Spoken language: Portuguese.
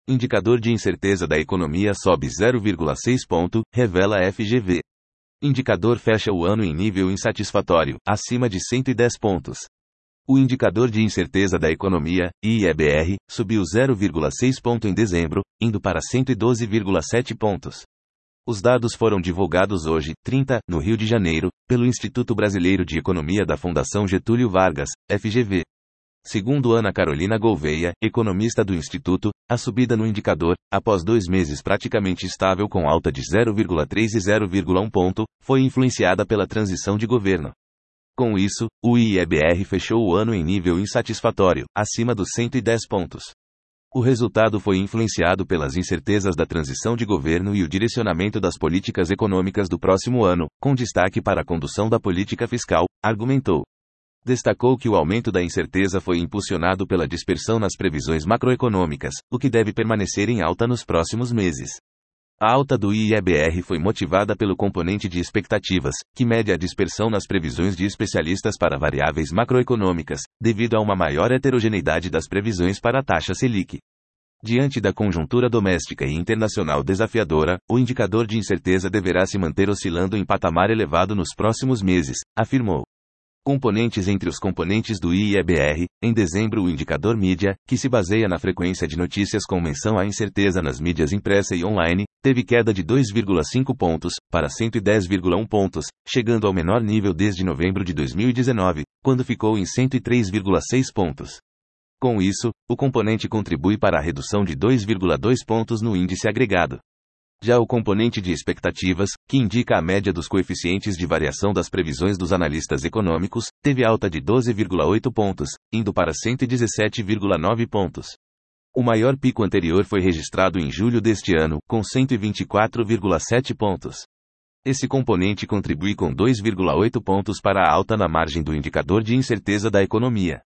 Indicador de incerteza da economia sobe 0,6 ponto, revela a FGV. Indicador fecha o ano em nível insatisfatório, acima de 110 pontos. O indicador de incerteza da economia, IEBR, subiu 0,6 ponto em dezembro, indo para 112,7 pontos. Os dados foram divulgados hoje, 30, no Rio de Janeiro, pelo Instituto Brasileiro de Economia da Fundação Getúlio Vargas, FGV. Segundo Ana Carolina Gouveia, economista do Instituto, a subida no indicador, após 2 meses praticamente estável com alta de 0,3 e 0,1 ponto, foi influenciada pela transição de governo. Com isso, o IEBR fechou o ano em nível insatisfatório, acima dos 110 pontos. O resultado foi influenciado pelas incertezas da transição de governo e o direcionamento das políticas econômicas do próximo ano, com destaque para a condução da política fiscal, argumentou. Destacou que o aumento da incerteza foi impulsionado pela dispersão nas previsões macroeconômicas, o que deve permanecer em alta nos próximos meses. A alta do IEBR foi motivada pelo componente de expectativas, que mede a dispersão nas previsões de especialistas para variáveis macroeconômicas, devido a uma maior heterogeneidade das previsões para a taxa Selic. Diante da conjuntura doméstica e internacional desafiadora, o indicador de incerteza deverá se manter oscilando em patamar elevado nos próximos meses, afirmou. Componentes entre os componentes do IEBR, em dezembro o indicador mídia, que se baseia na frequência de notícias com menção à incerteza nas mídias impressa e online, teve queda de 2,5 pontos, para 110,1 pontos, chegando ao menor nível desde novembro de 2019, quando ficou em 103,6 pontos. Com isso, o componente contribui para a redução de 2,2 pontos no índice agregado. Já o componente de expectativas, que indica a média dos coeficientes de variação das previsões dos analistas econômicos, teve alta de 12,8 pontos, indo para 117,9 pontos. O maior pico anterior foi registrado em julho deste ano, com 124,7 pontos. Esse componente contribui com 2,8 pontos para a alta na margem do indicador de incerteza da economia.